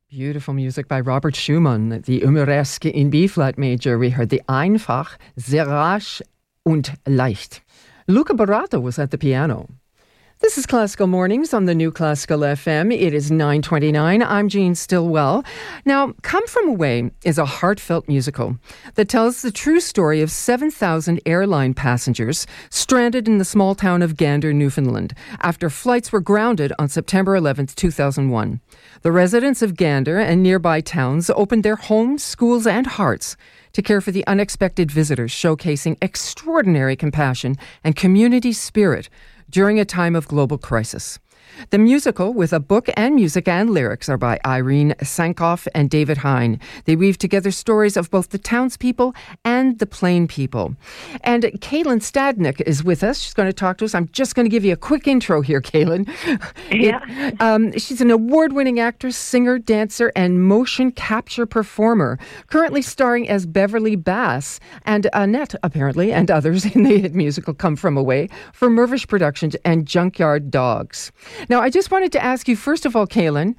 Beautiful music by Robert Schumann, the Humoresque in B-flat major. We heard the Einfach, sehr rasch und leicht. Luca Baratta was at the piano. This is Classical Mornings on the New Classical FM. It is 9:29. I'm Jean Stillwell. Now, Come From Away is a heartfelt musical that tells the true story of 7,000 airline passengers stranded in the small town of Gander, Newfoundland, after flights were grounded on September 11th, 2001. The residents of Gander and nearby towns opened their homes, schools, and hearts to care for the unexpected visitors, showcasing extraordinary compassion and community spirit during a time of global crisis. The musical, with a book and music and lyrics, are by Irene Sankoff and David Hine. They weave together stories of both the townspeople and the plain people. And Caitlin Stadnick is with us. She's going to talk to us. I'm just going to give you a quick intro here, Caitlin. Yeah. She's an award-winning actress, singer, dancer, and motion capture performer, currently starring as Beverly Bass and Annette, apparently, and others in the hit musical Come From Away for Mirvish Productions and Junkyard Dogs. Now, I just wanted to ask you, first of all, Caitlin,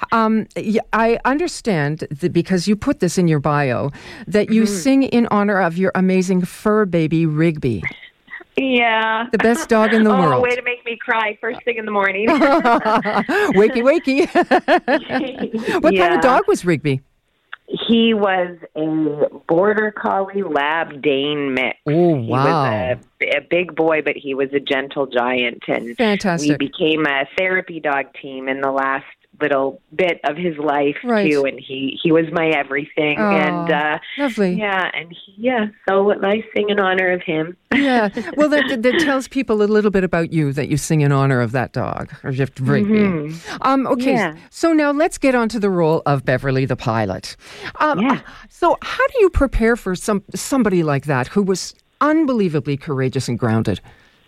I understand that because you put this in your bio, that you sing in honor of your amazing fur baby, Rigby. Yeah. The best dog in the world. Oh, way to make me cry first thing in the morning. Wakey, wakey. What kind of dog was Rigby? He was a Border Collie Lab Dane mix. Oh, wow. He was a big boy, but he was a gentle giant. And fantastic. We became a therapy dog team in the last little bit of his life, too. And he was my everything. Oh, and lovely. Yeah, and so I sing in honor of him. Yeah, well, that tells people a little bit about you, that you sing in honor of that dog, or just Rigby. Mm-hmm. Okay, so now let's get on to the role of Beverly the pilot. So how do you prepare for somebody like that who was unbelievably courageous and grounded?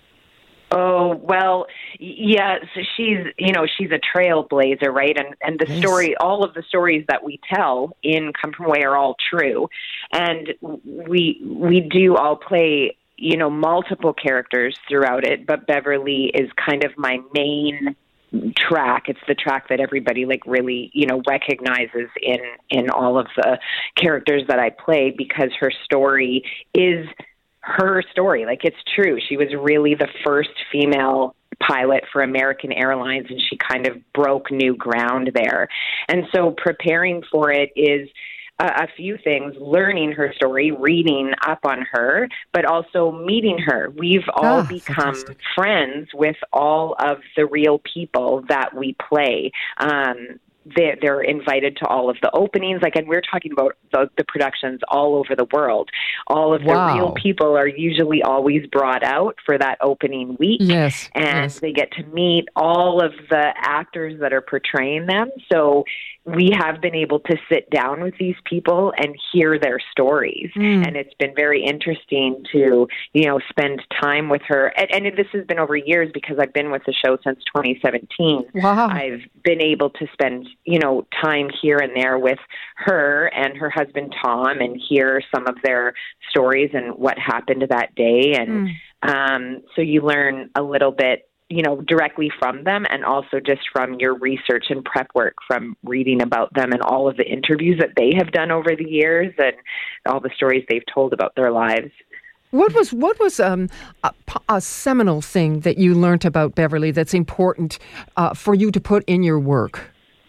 Oh, well, yeah, so she's a trailblazer, right? And the story, all of the stories that we tell in Come From Away are all true. And we do all play, multiple characters throughout it, but Beverly is kind of my main track. It's the track that everybody really, recognizes in all of the characters that I play, because her story is her story. It's true. She was really the first female pilot for American Airlines, and she kind of broke new ground there. And so preparing for it is a few things: learning her story, reading up on her, but also meeting her. We've all become friends with all of the real people that we play. They're invited to all of the openings. And we're talking about the productions all over the world. All of the real people are usually always brought out for that opening week. Yes. And they get to meet all of the actors that are portraying them. So we have been able to sit down with these people and hear their stories. And it's been very interesting to, spend time with her. And this has been over years, because I've been with the show since 2017. Wow. I've been able to spend, time here and there with her and her husband, Tom, and hear some of their stories and what happened that day. And so you learn a little bit, directly from them, and also just from your research and prep work from reading about them and all of the interviews that they have done over the years and all the stories they've told about their lives. What was a seminal thing that you learned about Beverly that's important for you to put in your work?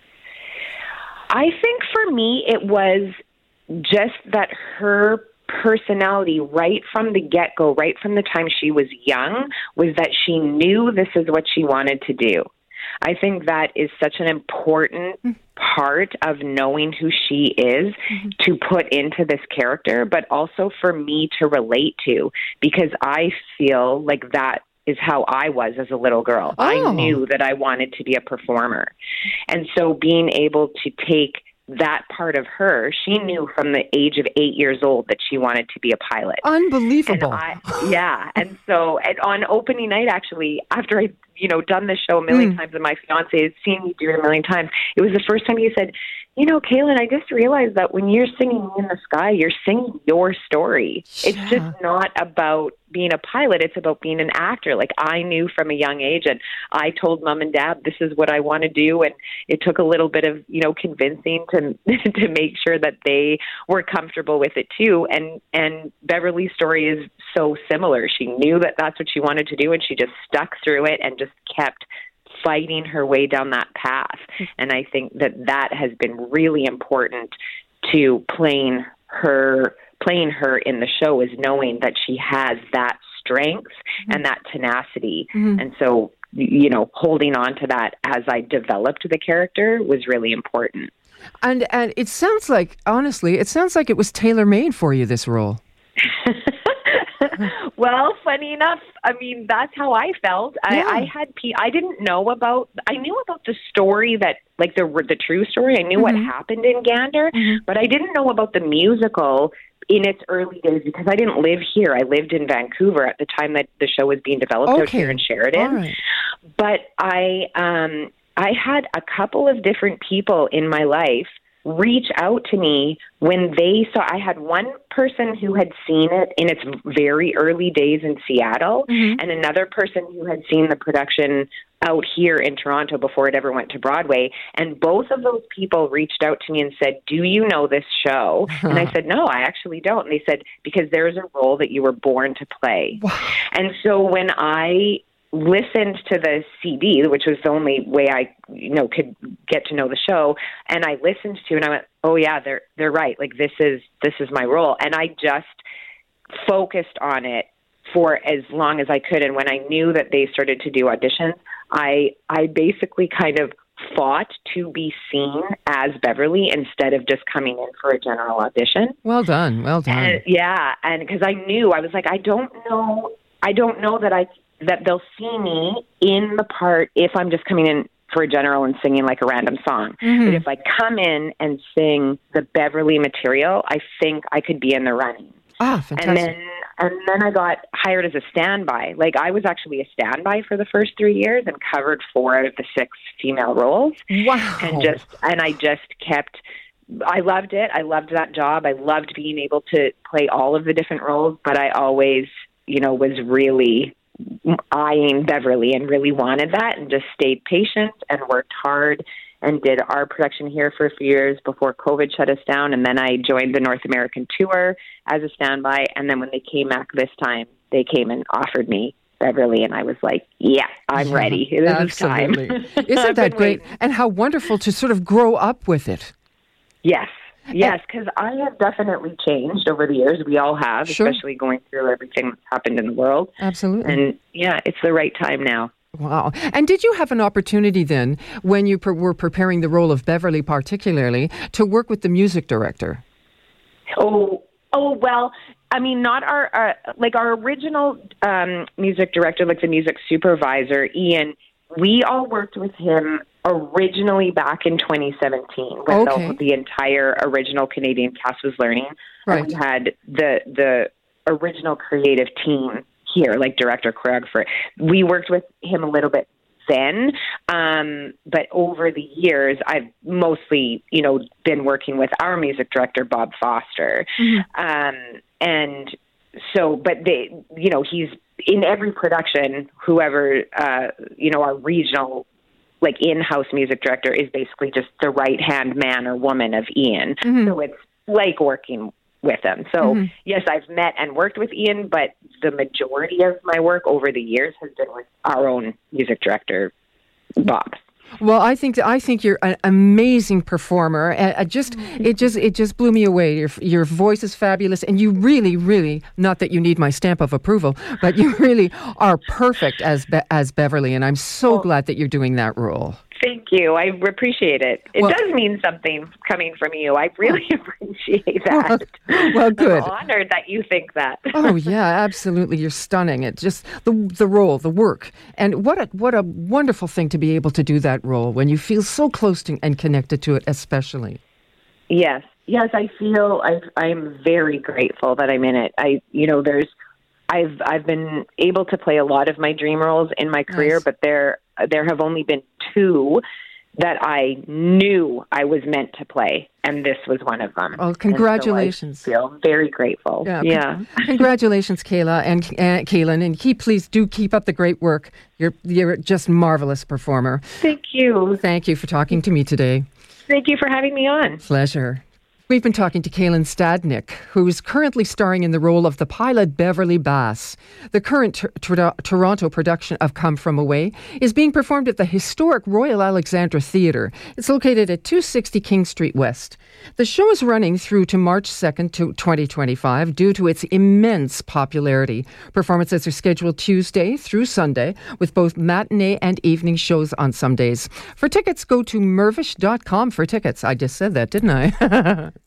I think for me, it was just that her personality right from the get-go, right from the time she was young, was that she knew this is what she wanted to do. I think that is such an important part of knowing who she is to put into this character, but also for me to relate to, because I feel like that is how I was as a little girl. Oh. I knew that I wanted to be a performer. And so being able to take that part of her, she knew from the age of 8 years old that she wanted to be a pilot. Unbelievable. And so on opening night, actually, after I, done this show a million times, and my fiance has seen me do it a million times, it was the first time he said, Kaylin, I just realized that when you're singing In the Sky, you're singing your story. Yeah. It's just not about being a pilot. It's about being an actor. Like, I knew from a young age, and I told Mom and Dad, this is what I want to do. And it took a little bit of, convincing to to make sure that they were comfortable with it too. And Beverly's story is so similar. She knew that that's what she wanted to do, and she just stuck through it and just kept fighting her way down that path. And I think that has been really important to playing her in the show, is knowing that she has that strength and that tenacity. And so, holding on to that as I developed the character was really important. And it sounds like, honestly, it was tailor-made for you, this role. Well, funny enough, I mean, that's how I felt. Yeah. I didn't know about, I knew about the story that, like the true story. I knew what happened in Gander, but I didn't know about the musical in its early days because I didn't live here. I lived in Vancouver at the time that the show was being developed out here in Sheridan. All right. But I had a couple of different people in my life reach out to me when they saw. I had one person who had seen it in its very early days in Seattle, and another person who had seen the production out here in Toronto before it ever went to Broadway. And both of those people reached out to me and said, do you know this show? And I said, no, I actually don't. And they said, because there's a role that you were born to play. Wow. And so when I listened to the CD, which was the only way I, could get to know the show, and I listened to it and I went, oh yeah, they're right. Like, this is my role. And I just focused on it for as long as I could. And when I knew that they started to do auditions, I basically kind of fought to be seen as Beverly instead of just coming in for a general audition. Well done. And, yeah. And because I knew, I was like, I don't know that they'll see me in the part if I'm just coming in for a general and singing like a random song. But if I come in and sing the Beverly material, I think I could be in the running. Ah, fantastic. And then I got hired as a standby. Like, I was actually a standby for the first 3 years and covered 4 out of the 6 female roles. Wow. And I just kept, I loved it. I loved that job. I loved being able to play all of the different roles, but I always, was really eyeing Beverly and really wanted that, and just stayed patient and worked hard and did our production here for a few years before COVID shut us down. And then I joined the North American tour as a standby. And then when they came back this time, they came and offered me Beverly. And I was like, yeah, I'm ready. This is time. Isn't that great? And how wonderful to sort of grow up with it. Yes. Yes, because I have definitely changed over the years. We all have, especially going through everything that's happened in the world. Absolutely. And yeah, it's the right time now. Wow. And did you have an opportunity then, when you were preparing the role of Beverly particularly, to work with the music director? Oh, well, I mean, not our original music director, like the music supervisor, Ian. We all worked with him originally back in 2017 when the entire original Canadian cast was learning. Right. And we had the original creative team here, like director, choreographer. We worked with him a little bit then, but over the years, I've mostly, been working with our music director, Bob Foster. And so, but he's in every production, whoever, our regional, like, in-house music director is basically just the right-hand man or woman of Ian. So it's like working with him. So yes, I've met and worked with Ian, but the majority of my work over the years has been with our own music director, Bob. Well, I think you're an amazing performer. It just blew me away. Your voice is fabulous, and you really, really, not that you need my stamp of approval, but you really are perfect as Beverly, and I'm so glad that you're doing that role. Thank you. I appreciate it. It does mean something coming from you. I really appreciate that. Well, good. I'm honored that you think that. Oh, yeah, absolutely. You're stunning. It's just the role, the work. And what a wonderful thing to be able to do that role when you feel so close to and connected to it, especially. Yes. Yes, I feel I'm very grateful that I'm in it. I've been able to play a lot of my dream roles in my career, but there have only been 2 that I knew I was meant to play, and this was one of them. Oh, congratulations! So I feel very grateful. Yeah. Congratulations, Kayla and Kaylin, and please do keep up the great work. You're just marvelous performer. Thank you. Thank you for talking to me today. Thank you for having me on. Pleasure. We've been talking to Kaylin Stadnick, who is currently starring in the role of the pilot Beverly Bass. The current Toronto production of Come From Away is being performed at the historic Royal Alexandra Theatre. It's located at 260 King Street West. The show is running through to March 2nd, 2025 due to its immense popularity. Performances are scheduled Tuesday through Sunday, with both matinee and evening shows on some days. For tickets, go to mirvish.com for tickets. I just said that, didn't I?